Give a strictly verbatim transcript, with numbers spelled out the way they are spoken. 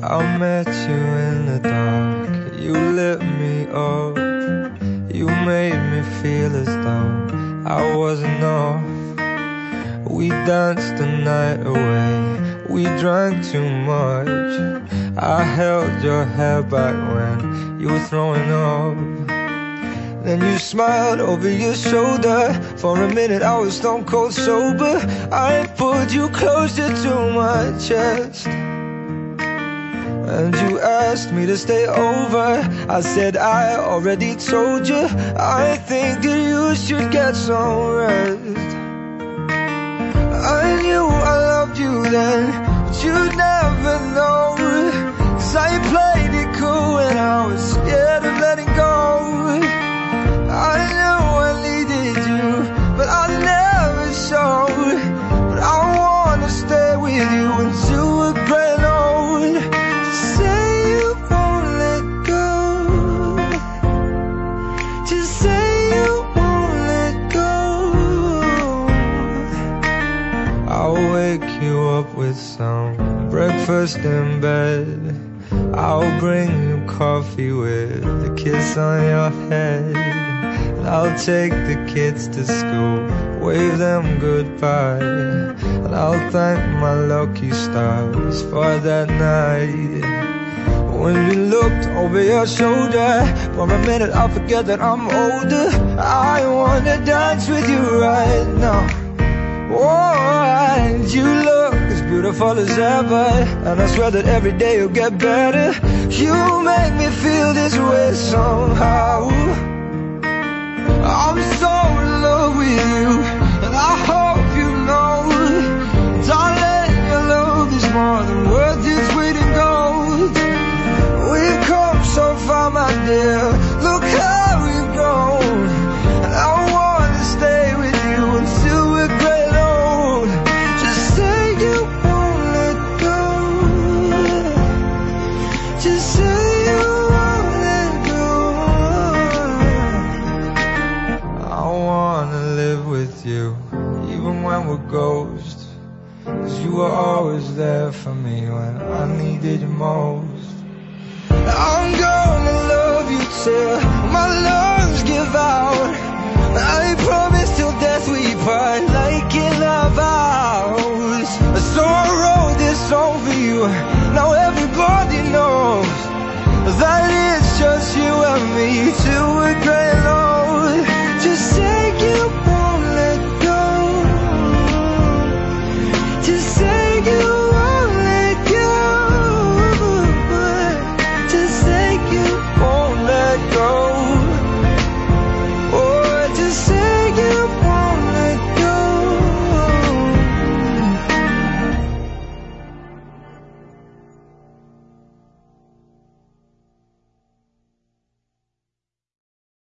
I met you in the dark, you lit me up. You made me feel as though I wasn't off. We danced the night away, we drank too much. I held your hair back when you were throwing up. Then you smiled over your shoulder. For a minute I was stone cold sober. I pulled you closer to my chest, and you asked me to stay over. I said I already told you, I think that you should get some rest. I knew I loved you then, but you'd never know, 'cause I played it cool and I was scared of letting go. I knew I needed you, but I never showed. But I wanna stay with you until we're grown old. Just say you won't let go. Just say you won't let go. I'll wake you up with some breakfast in bed. I'll bring you coffee with a kiss on your head. I'll take the kids to school, wave them goodbye, and I'll thank my lucky stars for that night. When you looked over your shoulder, for a minute I forget that I'm older. I wanna dance with you right now. Oh, and you look as beautiful as ever, and I swear that every day you'll get better. You make me feel this way somehow. I'm so in love with you, and I hope you know, darling, your love is more than worth its weight in gold. We've come so far, my dear, look how we've grown, and I wanna stay with you until we're great old. Just say you won't let go. Just say you won't let go. I wanna live with you, even when we're ghosts, 'cause you were always there for me when I needed you most. I'm gonna love you till my lungs give out. I promise till death we part, like in our vows. So I wrote this song for you, now everybody knows that it's just you and me.